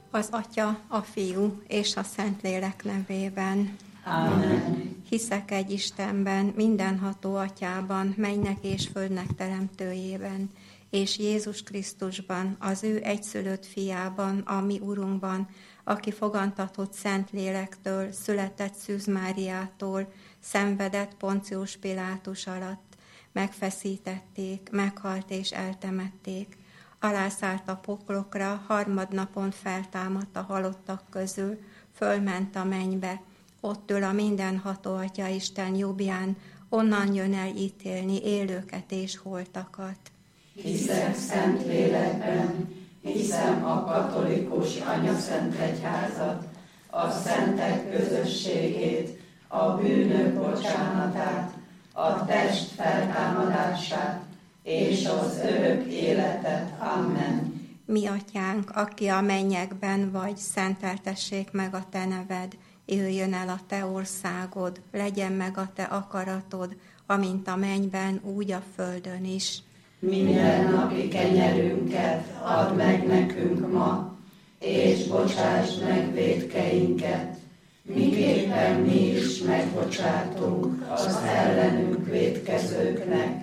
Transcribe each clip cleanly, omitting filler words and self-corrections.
Az Atya, a Fiú és a Szentlélek nevében. Amen. Hiszek egy Istenben, mindenható Atyában, mennynek és földnek teremtőjében, és Jézus Krisztusban, az ő egyszülött fiában, a mi Urunkban, aki fogantatott Szentlélektől, született Szűz Máriától, szenvedett Poncius Pilátus alatt, megfeszítették, meghalt és eltemették, alászállt a poklokra, harmadnapon feltámadt a halottak közül, fölment a mennybe, ott ül a mindenható Atya Isten jobbján, onnan jön el ítélni élőket és holtakat. Hiszek Szentlélekben, hiszem a katolikus anyaszentegyházat, a szentek közösségét, a bűnök bocsánatát, a test feltámadását és az örök életet. Amen. Mi Atyánk, aki a mennyekben vagy, szenteltessék meg a te neved, jöjjön el a te országod, legyen meg a te akaratod, amint a mennyben, úgy a földön is. Mindennapi kenyerünket add meg nekünk ma, és bocsásd meg vétkeinket, miképpen mi is megbocsátunk az ellenünk vétkezőknek,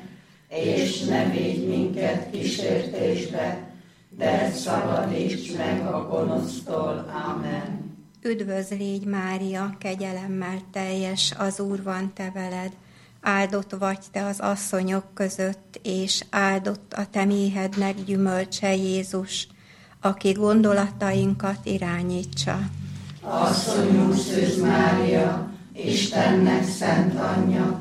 és ne védj minket kísértésbe, de szabadíts meg a gonosztól. Amen. Üdvözl légy, Mária, kegyelemmel teljes, az Úr van te veled, áldott vagy te az asszonyok között, és áldott a te méhednek gyümölcse Jézus, aki gondolatainkat irányítsa. Asszonyunk Szűz Mária, Istennek szent anyja,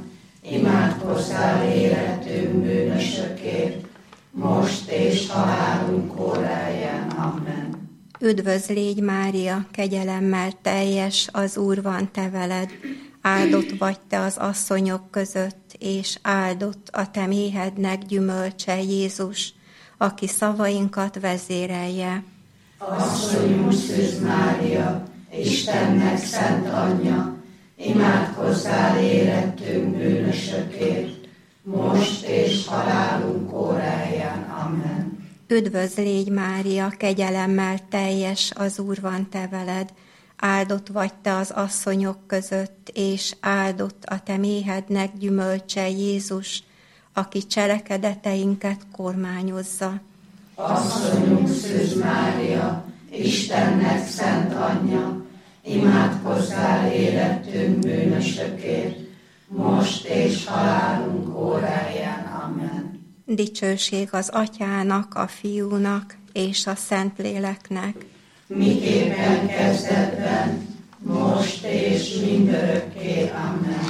imádkozzál életünk bűnösökért, most és halálunk óráján. Amen. Üdvözl légy, Mária, kegyelemmel teljes, az Úr van te veled, áldott vagy te az asszonyok között, és áldott a te méhednek gyümölcse Jézus, aki szavainkat vezérelje. Asszonyunk Szűz Mária, Istennek szent anyja, imádkozzál érettünk bűnösökért, most és halálunk óráján. Amen. Üdvözl légy, Mária, kegyelemmel teljes, az Úr van te veled, áldott vagy te az asszonyok között, és áldott a te méhednek gyümölcse Jézus, aki cselekedeteinket kormányozza. Asszonyunk Szűz Mária, Istennek szent anyja, imádkozzál érettünk bűnösökért, most és halálunk óráján. Amen. Dicsőség az Atyának, a Fiúnak és a Szentléleknek, miképpen kezdetben, most és mindörökké. Amen.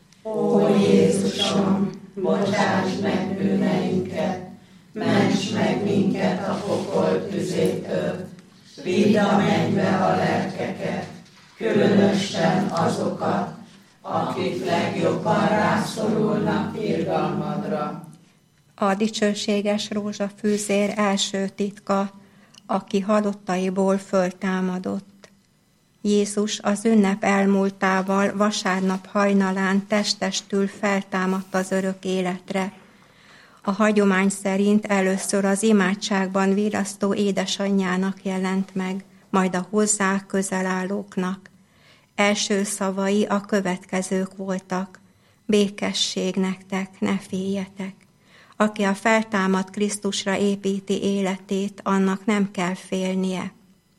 Ó Jézusom, bocsáss meg bűneinket, ments meg minket a pokol tüzétől, vidd a mennybe a lelkeket, különösen azokat, akik legjobban rászorulnak irgalmadra. A dicsőséges rózsafűzér első titka, aki halottaiból föltámadott. Jézus az ünnep elmúltával vasárnap hajnalán testestül feltámadt az örök életre. A hagyomány szerint először az imádságban virasztó édesanyjának jelent meg, majd a hozzá közel állóknak. Első szavai a következők voltak: békesség nektek, ne féljetek. Aki a feltámadt Krisztusra építi életét, annak nem kell félnie.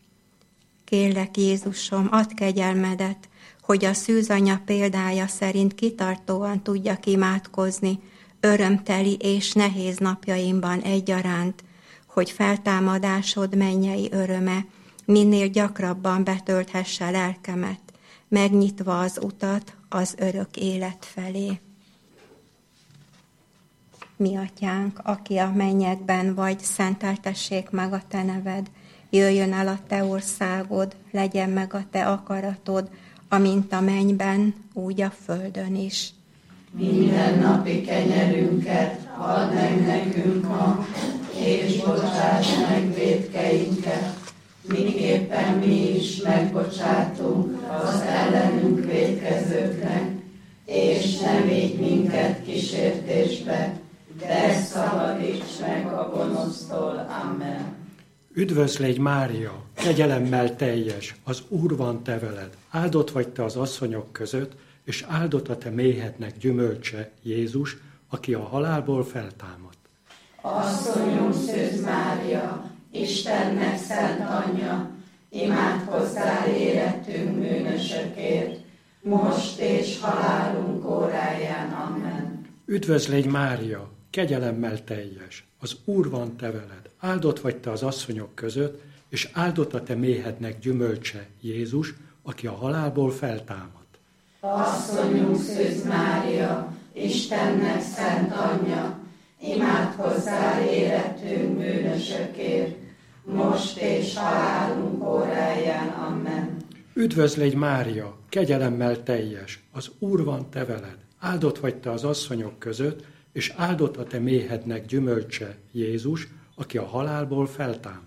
Kérlek, Jézusom, add kegyelmedet, hogy a szűzanya példája szerint kitartóan tudjak imádkozni, örömteli és nehéz napjaimban egyaránt, hogy feltámadásod mennyei öröme minél gyakrabban betölthesse lelkemet, megnyitva az utat az örök élet felé. Mi Atyánk, aki a mennyekben vagy, szenteltessék meg a te neved, jöjjön el a te országod, legyen meg a te akaratod, amint a mennyben, úgy a földön is. Mindennapi kenyerünket add meg nekünk ma, és bocsáss meg vétkeinket, miképpen mi is megbocsátunk az ellenünk vétkezőknek, és ne védj minket kísértésbe, de szabadíts meg a gonosztól. Amen. Üdvözl légy, Mária, kegyelemmel teljes, az Úr van te veled. Áldott vagy te az asszonyok között, és áldott a te méhednek gyümölcse, Jézus, aki a halálból feltámadt. Asszonyunk Szűz Mária, Istennek szent anyja, imádkozzál érettünk bűnösökért, most és halálunk óráján. Amen. Üdvözlégy Mária, kegyelemmel teljes, az Úr van te veled. Áldott vagy te az asszonyok között, és áldott a te méhednek gyümölcse, Jézus, aki a halálból feltámadt. Asszonyunk Szűz Mária, Istennek szent anyja, imádkozzál érettünk bűnösökért, most és halálunk óráján. Amen. Üdvözlégy Mária, kegyelemmel teljes, az Úr van te veled. Áldott vagy te az asszonyok között, és áldott a te méhednek gyümölcse, Jézus, aki a halálból feltámadt.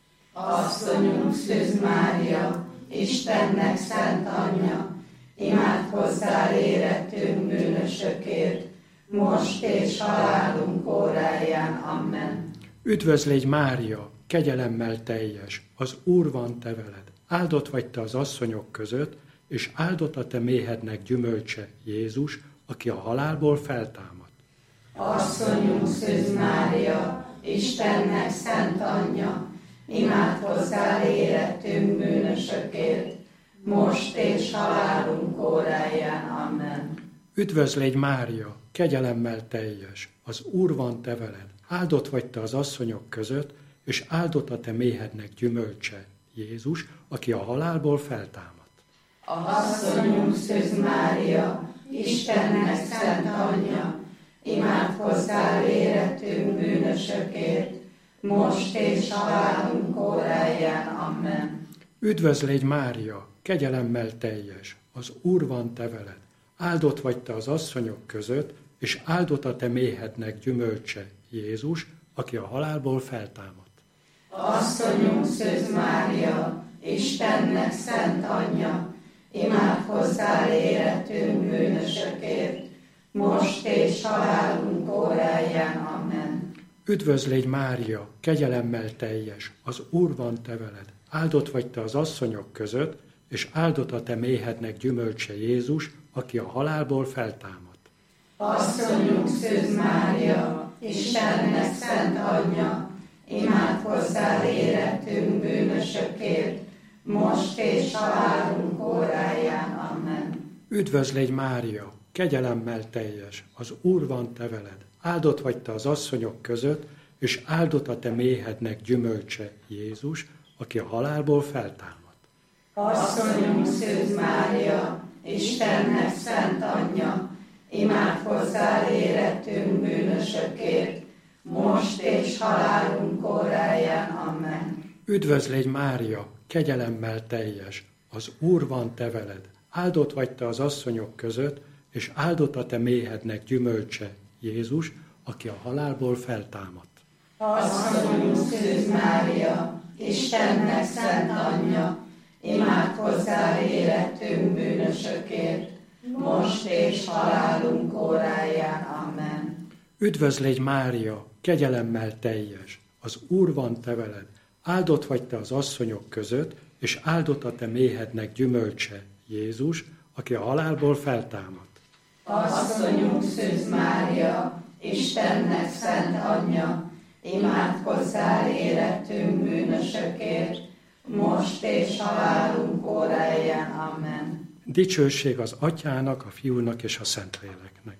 Asszonyunk Szűz Mária, Istennek szent anyja, imádkozzál érettünk bűnösökért, most és halálunk óráján. Amen. Üdvözlégy Mária, kegyelemmel teljes, az Úr van te veled. Áldott vagy te az asszonyok között, és áldott a te méhednek gyümölcse, Jézus, aki a halálból feltámadt. Asszonyunk Szűz Mária, Istennek szent anyja, imádkozzál érettünk bűnösökért, most és halálunk óráján. Amen. Üdvözlégy Mária, kegyelemmel teljes, az Úr van te veled. Áldott vagy te az asszonyok között, és áldott a te méhednek gyümölcse, Jézus, aki a halálból feltámadt. Asszonyunk Szűz Mária, Istennek szent anyja, imádkozzál érettünk bűnösökért, most és halálunk óráján. Amen. Üdvözlégy Mária, kegyelemmel teljes, az Úr van te veled. Áldott vagy te az asszonyok között, és áldott a te méhednek gyümölcse, Jézus, aki a halálból feltámadt. Asszonyunk Szűz Mária, Istennek szent anyja, imádkozzál érettünk bűnösökért, most és halálunk óráján. Amen. Üdvözlégy Mária, kegyelemmel teljes, az Úr van te veled. Áldott vagy te az asszonyok között, és áldott a te méhednek gyümölcse, Jézus, aki a halálból feltámadt. Asszonyunk Szűz Mária, Istennek szent anyja, imádkozzál érettünk bűnösökért, most és halálunk óráján. Amen. Üdvözlégy Mária, kegyelemmel teljes, az Úr van te veled. Áldott vagy te az asszonyok között, és áldott a te méhednek gyümölcse, Jézus, aki a halálból feltámadt. Asszonyunk Szűz Mária, Istennek szent anyja, imádkozzál érettünk bűnösökért, most és halálunk óráján. Amen. Üdvözlégy Mária, kegyelemmel teljes, az Úr van te veled. Áldott vagy te az asszonyok között, és áldott a te méhednek gyümölcse, Jézus, aki a halálból feltámadt. Asszonyunk Szűz Mária, Istennek szent anyja, imádkozzál érettünk bűnösökért, most és halálunk óráján. Amen. Üdvözlégy Mária, kegyelemmel teljes, az Úr van te veled. Áldott vagy te az asszonyok között, és áldott a te méhednek gyümölcse, Jézus, aki a halálból feltámadt. Asszonyunk Szűz Mária, Istennek szent anyja, imádkozzál érettünk bűnösökért, most és halálunk óráján. Amen. Dicsőség az Atyának, a Fiúnak és a Szentléleknek.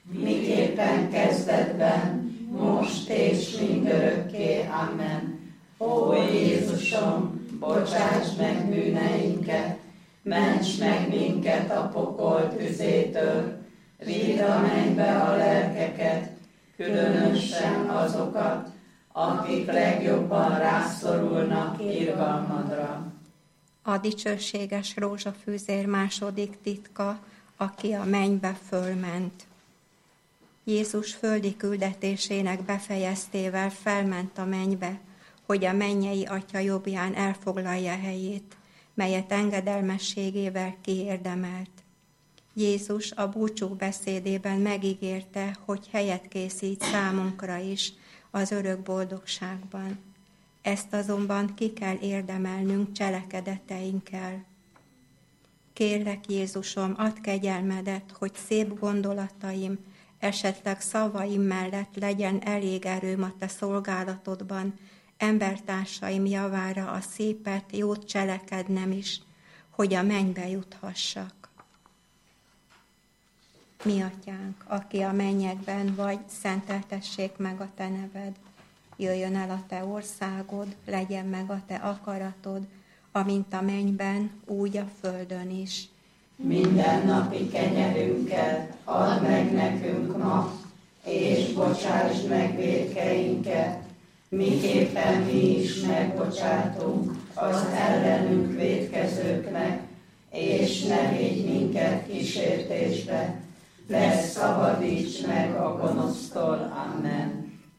Miképpen kezdetben, most és mindörökké. Amen. Ó Jézusom, bocsáss meg bűneinket, ments meg minket a pokol tüzétől, vidd a mennybe a lelkeket, különösen azokat, akik legjobban rászorulnak irgalmadra. A dicsőséges rózsafűzér második titka, aki a mennybe fölment. Jézus földi küldetésének befejeztével felment a mennybe, hogy a mennyei Atya jobbján elfoglalja helyét, melyet engedelmességével kiérdemelt. Jézus a búcsú beszédében megígérte, hogy helyet készít számunkra is az örök boldogságban. Ezt azonban ki kell érdemelnünk cselekedeteinkkel. Kérlek, Jézusom, add kegyelmedet, hogy szép gondolataim, esetleg szavaim mellett legyen elég erőm a te szolgálatodban, embertársaim javára a szépet, jót cselekednem is, hogy a mennybe juthassak. Mi atyánk, aki a mennyekben vagy, szenteltessék meg a te neved. Jöjjön el a te országod, legyen meg a te akaratod, amint a mennyben, úgy a földön is. Mindennapi kenyerünket add meg nekünk ma, és bocsásd meg vétkeinket, miképpen mi is megbocsátunk az ellenünk vétkezőknek, és ne védj minket kísértésbe, de szabadíts meg a gonosztól. Amen.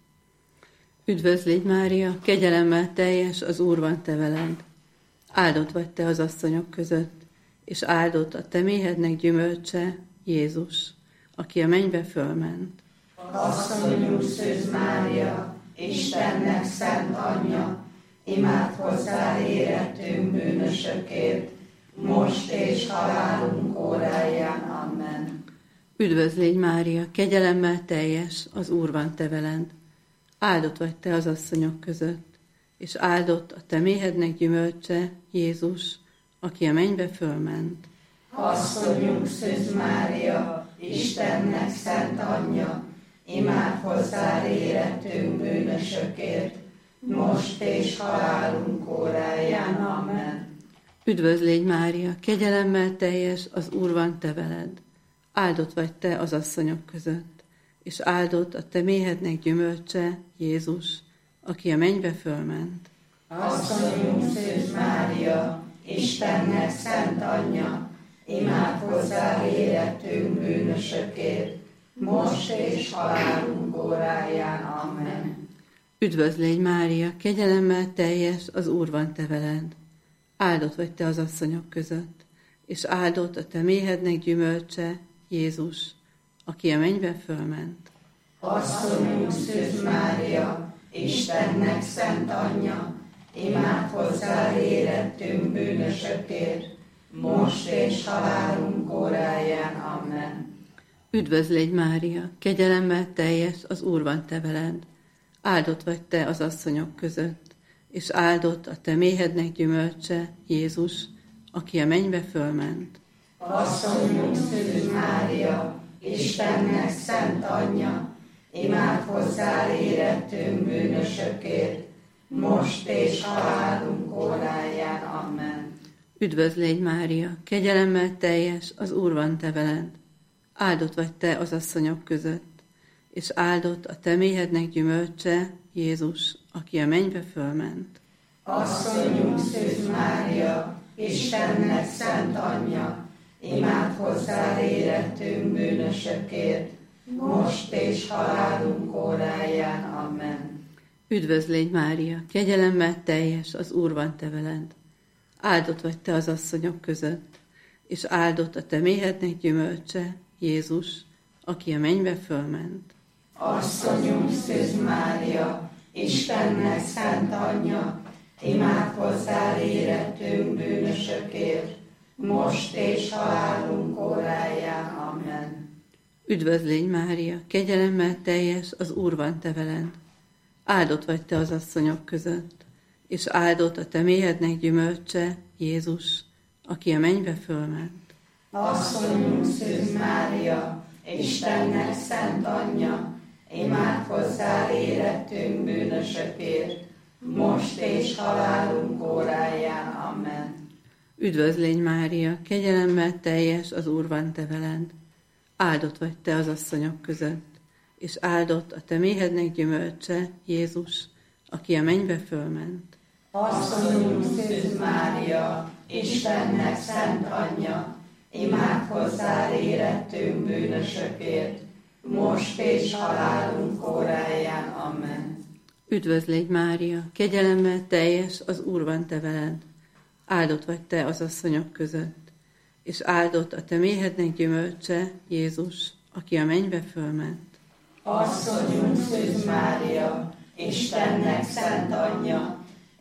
Üdvözl légy, Mária, kegyelemmel teljes, az Úr van te veled. Áldott vagy te az asszonyok között, és áldott a te méhednek gyümölcse, Jézus, aki a mennybe fölment. Asszonyunk Szűz Mária, Istennek szent anyja, imád hozzá érettünk bűnösökért, most és halálunk óráján. Amen. Üdvözl légy, Mária, kegyelemmel teljes, az Úr van te veled. Áldott vagy te az asszonyok között, és áldott a te méhednek gyümölcse, Jézus, aki a mennybe fölment. Asszonyunk Szűz Mária, Istennek szent anyja, imád hozzá érettünk bűnösökért, most és halálunk óráján. Amen. Üdvözl légy, Mária, kegyelemmel teljes, az Úr van te veled. Áldott vagy te az asszonyok között, és áldott a te méhednek gyümölcse, Jézus, aki a mennybe fölment. Asszonyunk Szűz Mária, Istennek szent anyja, imád hozzá érettünk bűnösökért, most és halálunk óráján. Amen. Üdvözl légy, Mária, kegyelemmel teljes, az Úr van te veled. Áldott vagy te az asszonyok között, és áldott a te méhednek gyümölcse, Jézus, aki a mennybe fölment. Asszonyunk Szűz Mária, Istennek szent anyja, imád hozzá érettünk bűnösökért, most és halálunk óráján. Amen. Üdvözl légy, Mária, kegyelemmel teljes, az Úr van te veled. Áldott vagy te az asszonyok között, és áldott a te méhednek gyümölcse, Jézus, aki a mennybe fölment. Asszonyunk Szűz Mária, Istennek szent anyja, imád hozzá érettünk bűnösökért, most és halálunk óráján. Amen. Üdvözl légy, Mária, kegyelemmel teljes, az Úr van te veled. Áldott vagy te az asszonyok között, és áldott a te méhednek gyümölcse, Jézus, aki a mennybe fölment. Asszonyunk Szűz Mária, Istennek szent anyja, imád hozzá érettünk bűnösökért, most és halálunk óráján. Amen. Üdvözl légy, Mária, kegyelemmel teljes, az Úr van te veled. Áldott vagy te az asszonyok között, és áldott a te méhednek gyümölcse, Jézus, aki a mennybe fölment. Asszonyunk Szűz Mária, Istennek szent anyja, imád hozzá érettünk bűnösökért, most és halálunk óráján. Amen. Üdvözl légy, Mária, kegyelemmel teljes, az Úr van te veled. Áldott vagy te az asszonyok között, és áldott a te méhednek gyümölcse, Jézus, aki a mennybe fölment. Asszonyunk Szűz Mária, Istennek szent anyja, imád hozzá érettünk bűnösökért, most és halálunk óráján. Amen. Üdvözl légy, Mária, kegyelemmel teljes, az Úr van te veled. Áldott vagy te az asszonyok között, és áldott a te méhednek gyümölcse, Jézus, aki a mennybe fölment. Asszonyunk Szűz Mária, Istennek szent anyja, imád hozzá érettünk bűnösökért, most és halálunk óráján. Amen. Üdvözl légy, Mária, kegyelemmel teljes, az Úr van te veled. Áldott vagy te az asszonyok között, és áldott a te méhednek gyümölcse, Jézus, aki a mennybe fölment. Asszonyunk Szűz Mária, Istennek szent anyja,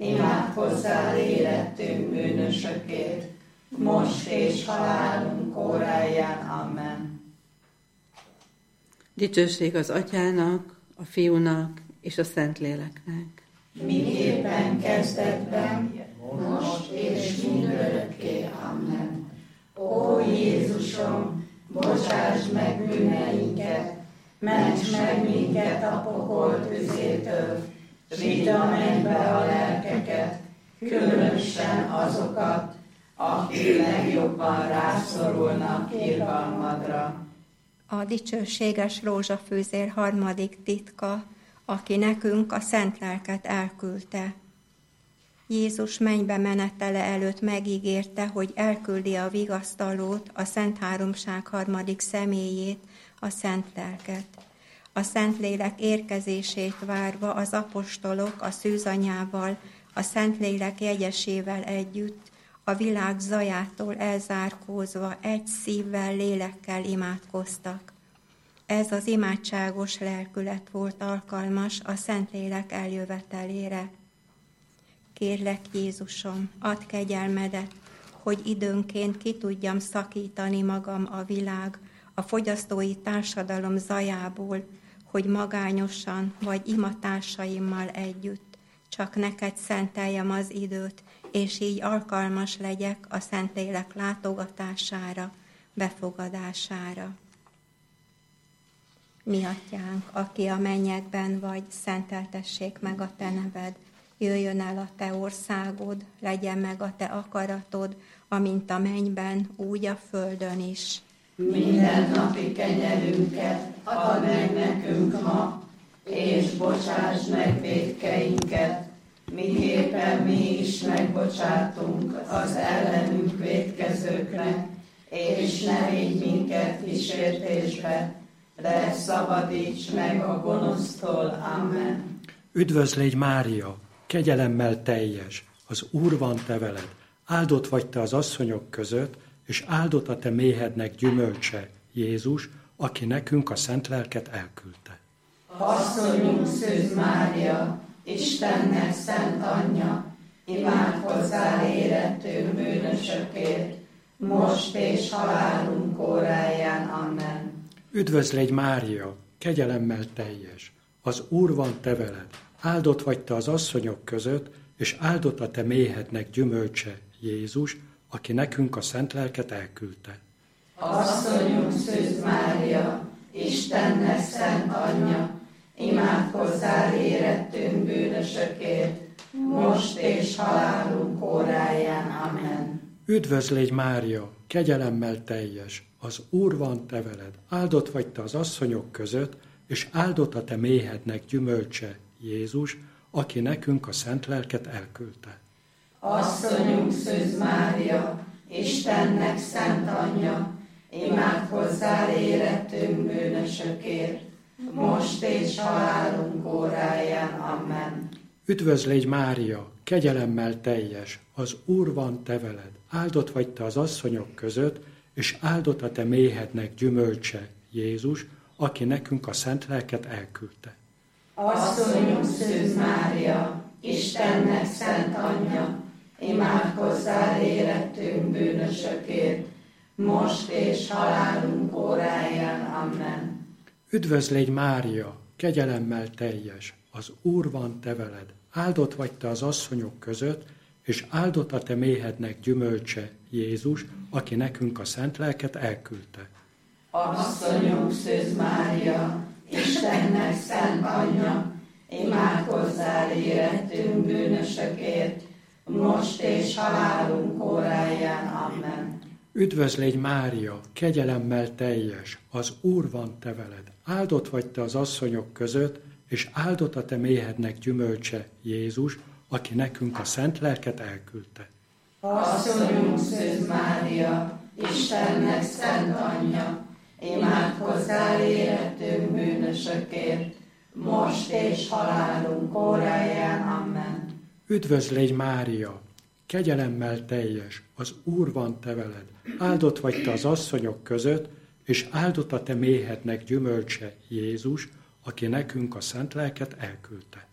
imádkozzál érettünk bűnösökért, most és halálunk óráján. Amen. Dicsőség az Atyának, a Fiúnak és a Szentléleknek. Miképpen kezdetben, most és mindörökké. Amen. Ó Jézusom, bocsáss meg bűneinket, ments meg minket a pokol tüzétől, vidd a mennybe a lelkeket, különösen azokat, akik legjobban rászorulnak irgalmadra. A dicsőséges rózsafűzér harmadik titka, aki nekünk a szent lelket elküldte. Jézus mennybe menetele előtt megígérte, hogy elküldi a vigasztalót, a Szent Háromság harmadik személyét, a Szent Lelket. A Szentlélek érkezését várva az apostolok a szűzanyával, a Szentlélek jegyesével együtt, a világ zajától elzárkózva egy szívvel, lélekkel imádkoztak. Ez az imádságos lelkület volt alkalmas a Szentlélek eljövetelére. Kérlek, Jézusom, add kegyelmedet, hogy időnként ki tudjam szakítani magam a világ, a fogyasztói társadalom zajából, hogy magányosan vagy imatársaimmal együtt csak neked szenteljem az időt, és így alkalmas legyek a Szentlélek látogatására, befogadására. Mi Atyánk, aki a mennyekben vagy, szenteltessék meg a te neved, jöjjön el a te országod, legyen meg a te akaratod, amint a mennyben, úgy a földön is. Mindennapi kenyerünket add meg nekünk ma, és bocsáss meg vétkeinket, miképpen mi is megbocsátunk az ellenünk vétkezőknek, és ne vigy minket kísértésbe, de szabadíts meg a gonosztól. Amen. Üdvözlégy Mária, kegyelemmel teljes, az Úr van te veled, áldott vagy te az asszonyok között, és áldott a te méhednek gyümölcse, Jézus, aki nekünk a szent lelket elküldte. Asszonyunk Szűz Mária, Istennek szent anyja, imádkozzál érettünk bűnösökért, most és halálunk óráján. Amen. Üdvözlégy Mária, kegyelemmel teljes, az Úr van te veled, áldott vagy te az asszonyok között, és áldott a te méhednek gyümölcse, Jézus, aki nekünk a szent lelket elküldte. Asszonyunk Szűz Mária, Istennek szent anyja, imádkozzál érettünk bűnösökért, most és halálunk óráján. Amen. Üdvözlégy Mária, kegyelemmel teljes, az Úr van te veled, áldott vagy te az asszonyok között, és áldott a te méhednek gyümölcse, Jézus, aki nekünk a szent lelket elküldte. Asszonyunk Szűz Mária, Istennek szent anyja, imádkozzál érettünk bűnösökért, most és halálunk óráján. Amen. Üdvözlégy Mária, kegyelemmel teljes, az Úr van te veled, áldott vagy te az asszonyok között, és áldott a te méhednek gyümölcse, Jézus, aki nekünk a szent lelket elküldte. Asszonyunk Szűz Mária, Istennek szent anyja, imádkozzál érettünk bűnösökért, most és halálunk óráján. Amen. Üdvözlégy Mária, kegyelemmel teljes, az Úr van te veled, áldott vagy te az asszonyok között, és áldott a te méhednek gyümölcse, Jézus, aki nekünk a szent lelket elküldte. Asszonyunk Szűz Mária, Istennek szent anyja, imádkozzál érettünk bűnösökért, most és halálunk óráján. Amen. Üdvözlégy Mária, kegyelemmel teljes, az Úr van te veled, áldott vagy te az asszonyok között, és áldott a te méhednek gyümölcse, Jézus, aki nekünk a szent lelket elküldte. Asszonyunk Szűz Mária, Istennek szent anyja, imádkozzál érettünk bűnösökért, most és halálunk óráján. Amen. Üdvözlégy Mária, kegyelemmel teljes, az Úr van te veled, áldott vagy te az asszonyok között, és áldott a te méhednek gyümölcse, Jézus, aki nekünk a szent lelket elküldte.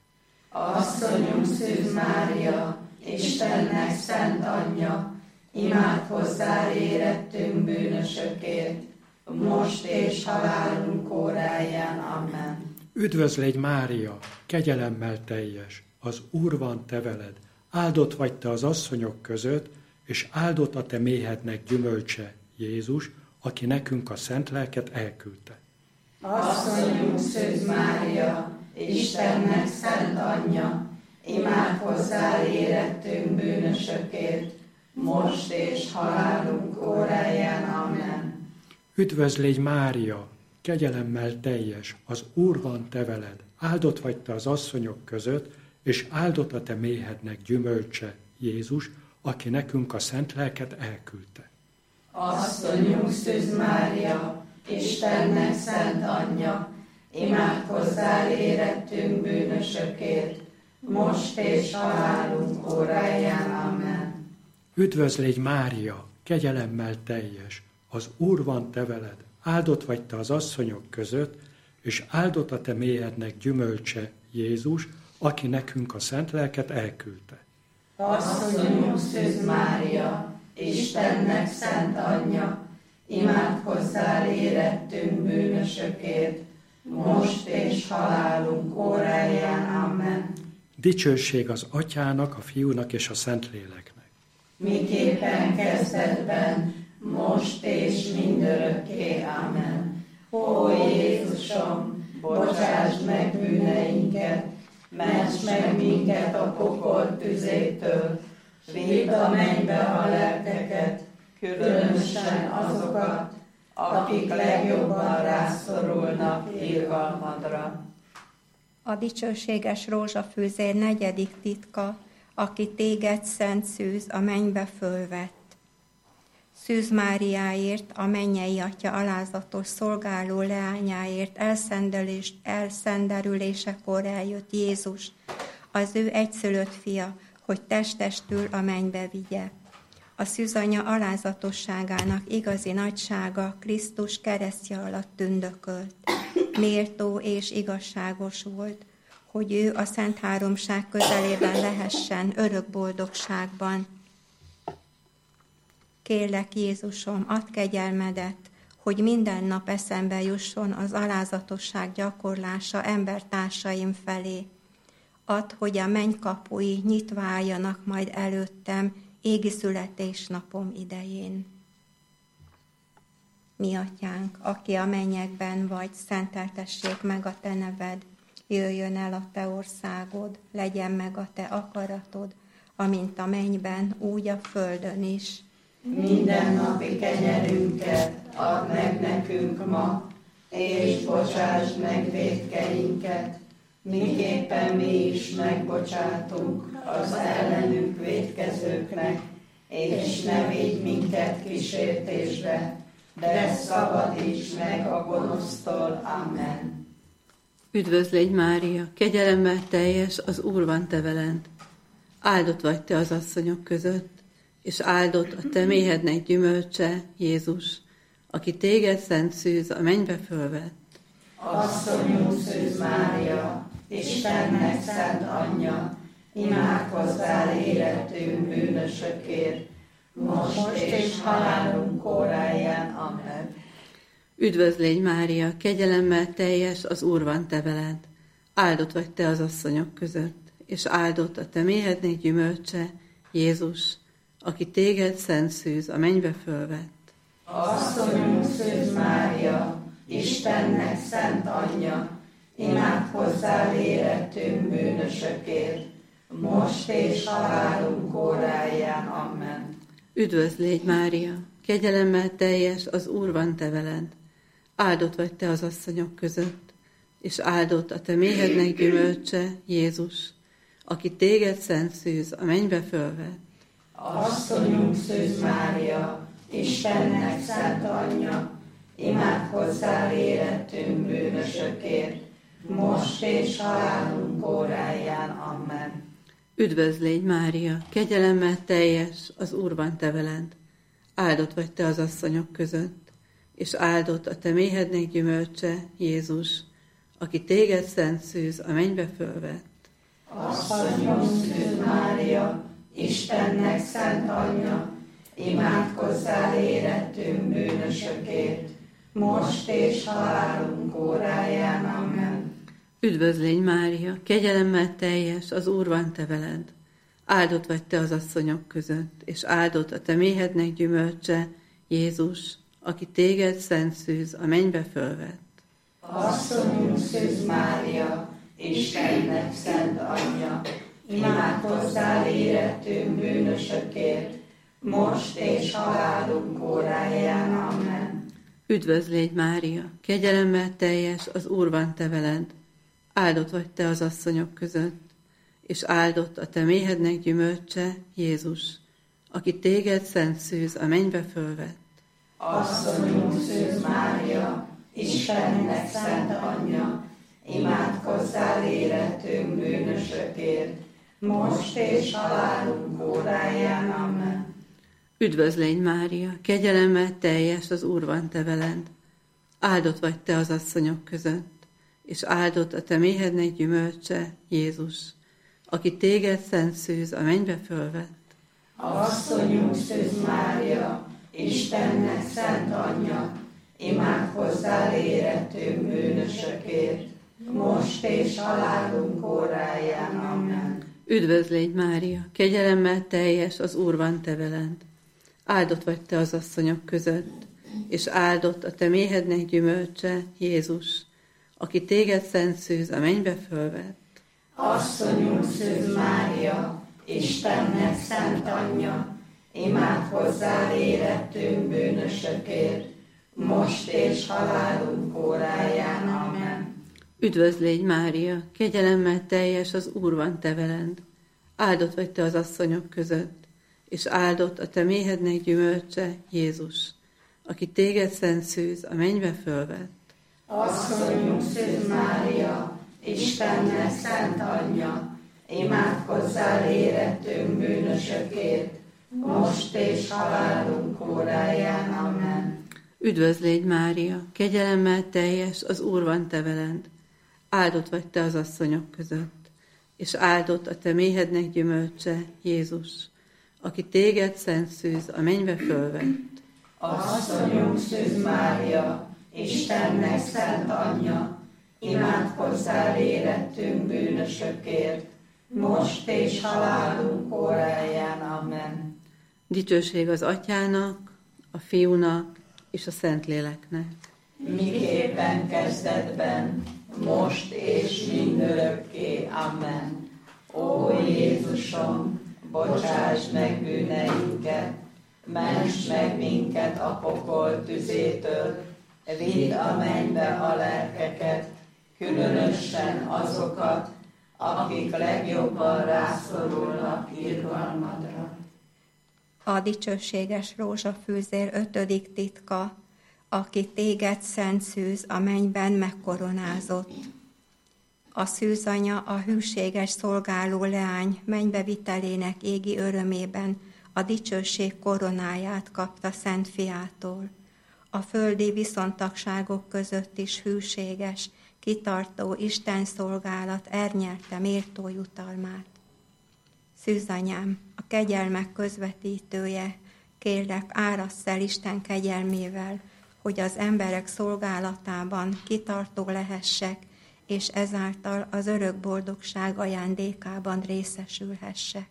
Asszonyunk Szűz Mária, Istennek szent anyja, imádkozzál érettünk bűnösökért, most és halálunk óráján. Amen. Üdvözlégy Mária, kegyelemmel teljes, az Úr van te veled, áldott vagy te az asszonyok között, és áldott a te méhednek gyümölcse, Jézus, aki nekünk a szent lelket elküldte. Asszonyunk Szűz Mária, Istennek szent anyja, imádkozzál érettünk bűnösökért, most és halálunk óráján. Amen. Üdvözlégy Mária, kegyelemmel teljes, az Úr van te veled, áldott vagy te az asszonyok között, és áldott a te méhednek gyümölcse, Jézus, aki nekünk a szent lelket elküldte. Asszonyunk Szűz Mária, Istennek szent anyja, imádkozzál érettünk bűnösökért, most és halálunk óráján. Amen. Üdvözlégy Mária, kegyelemmel teljes, az Úr van te veled, áldott vagy te az asszonyok között, és áldott a te méhednek gyümölcse, Jézus, aki nekünk a szent lelket elküldte. Asszonyunk Szűz Mária, Istennek szent anyja, imádkozzál érettünk bűnösökért, most és halálunk óráján. Amen. Dicsőség az Atyának, a Fiúnak és a Szentléleknek. Miképpen kezdetben, most és mindörökké. Amen. Ó Jézusom, bocsásd meg bűneinket, ments meg minket a pokol tüzétől, vidd a mennybe a lelkeket, különösen azokat, akik legjobban rászorulnak irgalmadra. A dicsőséges rózsafűzér 4. titka, aki téged, Szent Szűz, a mennybe fölvett. Szűz Máriáért, a mennyei Atya alázatos szolgáló leányáért elszenderülésekor eljött Jézus, az ő egyszülött fia, hogy testestül a mennybe vigye. A szűzanya alázatosságának igazi nagysága Krisztus keresztje alatt tündökölt. Méltó és igazságos volt, hogy ő a Szent Háromság közelében lehessen örök boldogságban. Kérlek, Jézusom, add kegyelmedet, hogy minden nap eszembe jusson az alázatosság gyakorlása embertársaim felé. Add, hogy a mennykapui nyitva álljanak majd előttem égi születésnapom idején. Mi Atyánk, aki a mennyekben vagy, szenteltessék meg a te neved, jöjjön el a te országod, legyen meg a te akaratod, amint a mennyben, úgy a földön is. Mindennapi kenyerünket add meg nekünk ma, és bocsásd meg vétkeinket, miképpen mi is megbocsátunk az ellenünk vétkezőknek, és ne védj minket kísértésbe, de szabadíts meg a gonosztól. Amen. Üdvözlégy Mária, kegyelemmel teljes, az Úr van te veled. Áldott vagy te az asszonyok között, és áldott a te méhednek gyümölcse, Jézus, aki téged, Szent Szűz, a mennybe fölvett. Asszonyunk Szűz Mária, Istennek szent anyja, imádkozzál érettünk bűnösökért, most és halálunk óráján. Amen. Üdvözlégy Mária, kegyelemmel teljes, az Úr van te veled. Áldott vagy te az asszonyok között, és áldott a te méhednek gyümölcse, Jézus, aki téged, Szent Szűz, a mennybe fölvett. Asszonyunk Szűz Mária, Istennek szent anyja, imádkozzál érettünk bűnösökért, most és halálunk óráján. Amen. Üdvözlégy Mária, kegyelemmel teljes, az Úr van te veled. Áldott vagy te az asszonyok között, és áldott a te méhednek gyümölcse, Jézus, aki téged, Szent Szűz, a mennybe fölvett. Asszonyunk Szűz Mária, Istennek szent anyja, imádkozzál érettünk bűnösökért, most és halálunk óráján. Amen. Üdvözlégy Mária, kegyelemmel teljes, az Úr van te veled. Áldott vagy te az asszonyok között, és áldott a te méhednek gyümölcse, Jézus, aki téged, Szent Szűz, a mennybe fölvett. Asszonyunk Szűz Mária, Istennek szent anyja, imádkozzál érettünk bűnösökért, most és halálunk óráján. Amen. Üdvözlégy Mária, kegyelemmel teljes, az Úr van te veled. Áldott vagy te az asszonyok között, és áldott a te méhednek gyümölcse, Jézus, aki téged szent szűz a mennybe fölvett. Asszonyunk Szűz Mária, Istennek szent anyja, imádkozzál érettünk bűnösökért, most és halálunk óráján. Amen. Üdvözlégy Mária, kegyelemmel teljes, az Úr van te veled. Áldott vagy te az asszonyok között, és áldott a te méhednek gyümölcse, Jézus, aki téged szent szűz a mennybe fölvett. Asszonyunk Szűz Mária, Istennek szent anyja, imádkozzál érettünk bűnösökért, most és halálunk óráján. Amen. Üdvözlégy Mária, kegyelemmel teljes, az Úr van te veled. Áldott vagy te az asszonyok között, és áldott a te méhednek gyümölcse, Jézus, aki téged szent szűz a mennybe fölvett. Asszonyunk Szűz Mária, Istennek szent anyja, imádkozzál érettünk bűnösökért, most és halálunk óráján. Amen. Üdvözlégy Mária, kegyelemmel teljes, az Úr van te veled. Áldott vagy te az asszonyok között, és áldott a te méhednek gyümölcse, Jézus, aki téged szent szűz a mennybe fölvett. Asszonyunk Szűz Mária, Istennek szent anyja, imádkozzál érettünk bűnösökért, most és halálunk óráján. Amen. Üdvözlégy Mária, kegyelemmel teljes, az Úr van te veled. Áldott vagy te az asszonyok között, és áldott a te méhednek gyümölcse, Jézus, aki téged szent szűz a mennybe fölvett. Asszonyunk Szűz Mária, Istennek szent anyja, imádkozzál érettünk bűnösökért, most és halálunk óráján. Amen. Üdvözlégy Mária, kegyelemmel teljes, az Úr van te veled. Áldott vagy te az asszonyok között, és áldott a te méhednek gyümölcse, Jézus, aki téged szent szűz a mennybe fölvett. Asszonyunk Szűz Mária, Istennek szent anyja, imádkozzál érettünk bűnösökért, most és halálunk óráján. Amen. Dicsőség az Atyának, a Fiúnak és a Szentléleknek. Miképpen kezdetben, most és mindörökké. Amen. Ó Jézusom, bocsáss meg bűneinket, ments meg minket a pokol tüzétől, vidd a mennybe a lelkeket, különösen azokat, akik legjobban rászorulnak irgalmadra. A dicsőséges rózsafűzér 5. titka, aki téged szent szűz a mennyben megkoronázott. A szűzanya a hűséges szolgáló leány mennybevitelének égi örömében a dicsőség koronáját kapta Szent Fiától. A földi viszontagságok között is hűséges, kitartó Isten szolgálat elnyerte méltó jutalmát. Szűzanyám, a kegyelmek közvetítője, kérlek, árasssz el Isten kegyelmével, hogy az emberek szolgálatában kitartó lehessek, és ezáltal az örök boldogság ajándékában részesülhessek.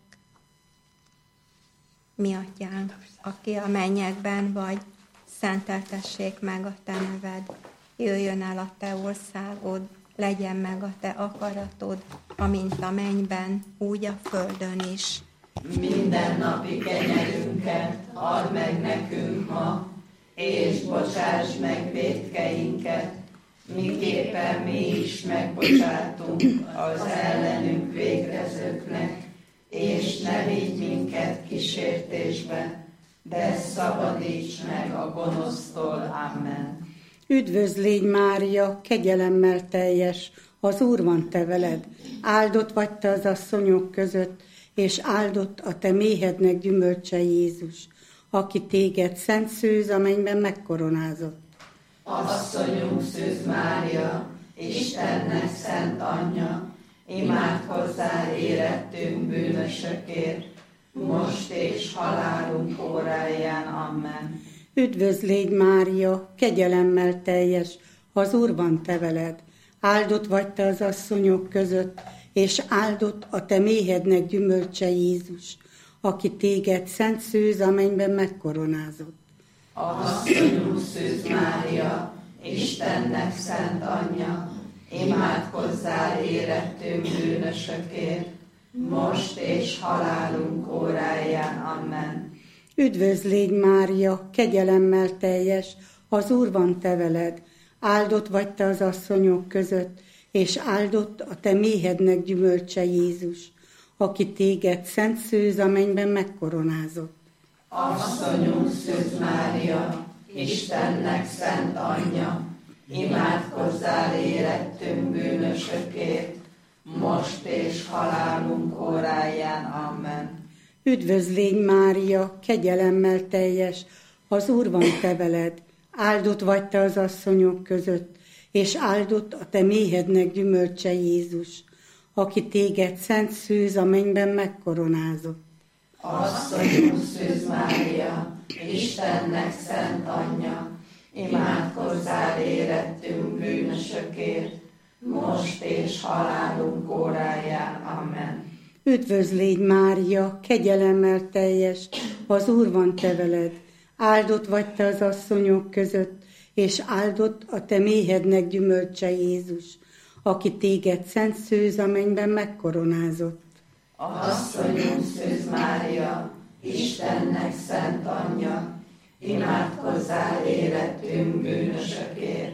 Mi Atyánk, aki a mennyekben vagy, szenteltessék meg a te neved, jöjjön el a te országod, legyen meg a te akaratod, amint a mennyben, úgy a földön is. Mindennapi kenyerünket add meg nekünk ma, és bocsáss meg vétkeinket, miképpen mi is megbocsátunk az ellenünk vétkezőknek, és ne vigy minket kísértésbe, de szabadíts meg a gonosztól. Amen. Üdvözlégy Mária, kegyelemmel teljes, az Úr van te veled, áldott vagy te az asszonyok között, és áldott a te méhednek gyümölcse, Jézus, aki téged szent szűz a mennyben megkoronázott. Asszonyunk Szűz Mária, Istennek szent anyja, imádkozzál érettünk bűnösökért, most és halálunk óráján. Amen. Üdvözl légy, Mária, kegyelemmel teljes, az Úr van te veled. Áldott vagy te az asszonyok között, és áldott a te méhednek gyümölcse Jézus, aki téged szent szűz a mennyben megkoronázott. Asszonyunk Szűz Mária, Istennek szent anyja, imádkozzál érettünk bűnösökért, most és halálunk óráján. Amen. Üdvözl légy, Mária, kegyelemmel teljes, az Úr van te veled. Áldott vagy te az asszonyok között, és áldott a te méhednek gyümölcse Jézus, aki téged szent szűz a mennyben megkoronázott. Asszonyunk Szűz Mária, Istennek szent anyja, imádkozzál érettünk bűnösökért, most és halálunk óráján. Amen. Üdvözl légy, Mária, kegyelemmel teljes, az Úr van te veled. Áldott vagy te az asszonyok között, és áldott a te méhednek gyümölcse Jézus, aki téged szent szűz a mennyben megkoronázott. Asszonyunk Szűz Mária, Istennek szent anyja, imádkozzál érettünk bűnösökért, most és halálunk óráján. Amen. Üdvözl légy, Mária, kegyelemmel teljes, az Úr van te veled. Áldott vagy te az asszonyok között, és áldott a te méhednek gyümölcse Jézus, aki téged szent szűz a mennyben megkoronázott. Asszonyunk Szűz Mária, Istennek szent anyja, imádkozzál érettünk bűnösökért,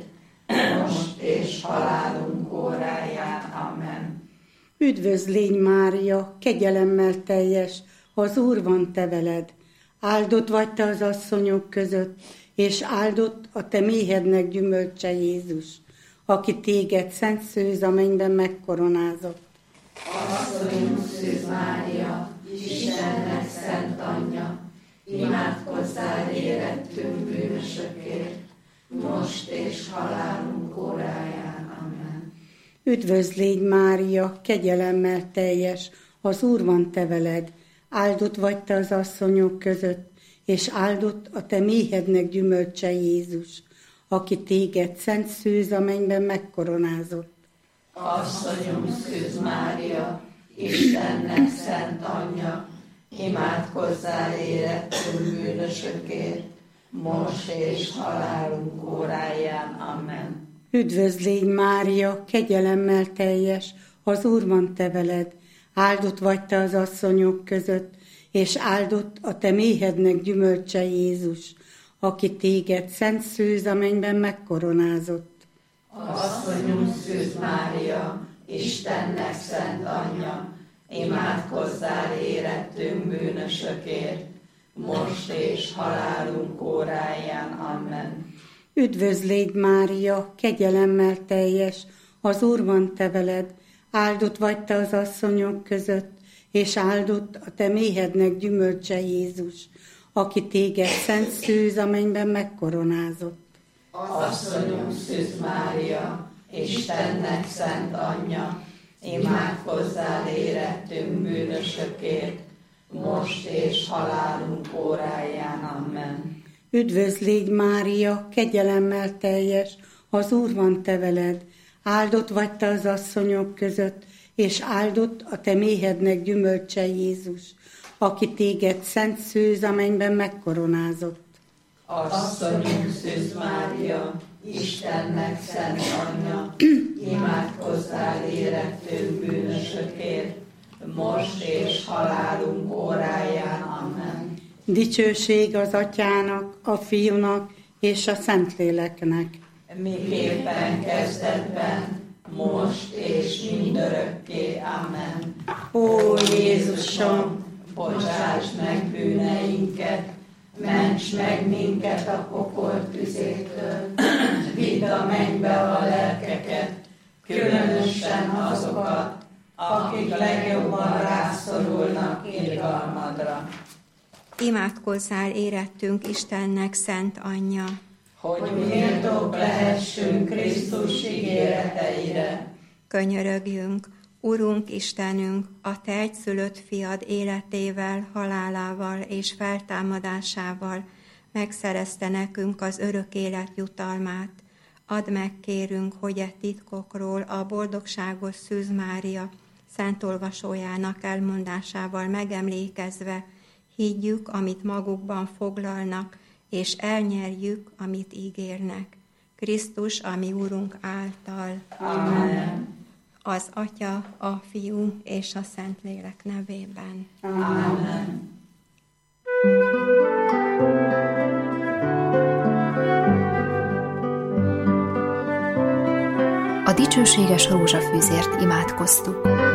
most és halálunk óráján. Amen. Üdvözl légy, Mária, kegyelemmel teljes, az Úr van te veled. Áldott vagy te az asszonyok között, és áldott a te méhednek gyümölcse Jézus, aki téged szent szűz a mennyben megkoronázott. Asszonyunk Szűz Mária, Istennek szent anyja, imádkozzál érettünk bűnösökért, most és halálunk óráján. Amen. Üdvözl légy, Mária, kegyelemmel teljes, az Úr van te veled. Áldott vagy te az asszonyok között, és áldott a te méhednek gyümölcse Jézus, aki téged szent szűz a mennyben megkoronázott. Asszonyunk Szűz Mária, Istennek szent anyja, imádkozzál érettünk bűnösökért, most és halálunk óráján. Amen. Üdvözl légy, Mária, kegyelemmel teljes, az Úr van te veled. Áldott vagy te az asszonyok között, és áldott a te méhednek gyümölcse Jézus, aki téged szent szűz a mennyben megkoronázott. Asszonyunk Szűz Mária, Istennek szent anyja, imádkozzál érettünk bűnösökért, most és halálunk óráján. Amen. Üdvözl légy, Mária, kegyelemmel teljes, az Úr van te veled. Áldott vagy te az asszonyok között, és áldott a te méhednek gyümölcse Jézus, aki téged szent szűz a mennyben megkoronázott. Asszonyunk Szűz Mária, Istennek szent anyja, imádkozzál érettünk bűnösökért, most és halálunk óráján. Amen. Üdvözl légy, Mária, kegyelemmel teljes, az Úr van te veled. Áldott vagy te az asszonyok között, és áldott a te méhednek gyümölcse Jézus, aki téged szent szűz a mennyben megkoronázott. Asszonyunk Szűz Mária, Istennek szent anyja, imádkozzál érettünk bűnösökért, most és halálunk óráján. Amen. Dicsőség az Atyának, a Fiúnak és a Szentléleknek. Miképpen kezdetben, most és mindörökké. Amen. Ó Jézusom, bocsáss meg bűneinket, ments meg minket a pokol tüzétől, vidd a mennybe a lelkeket, különösen azokat, akik legjobban rászorulnak irgalmadra. Imádkozzál érettünk Istennek szent anyja, hogy méltók lehessünk Krisztus ígéreteire. könyörögjünk. Urunk Istenünk, a Te egyszülött fiad életével, halálával és feltámadásával megszerezte nekünk az örök élet jutalmát. Add meg, kérünk, hogy e titkokról a boldogságos Szűz Mária szentolvasójának elmondásával megemlékezve higgyük, amit magukban foglalnak, és elnyerjük, amit ígérnek. Krisztus, a mi Urunk által. Amen. Az Atya, a Fiú és a Szentlélek nevében. Amen. A dicsőséges rózsafűzért imádkoztuk.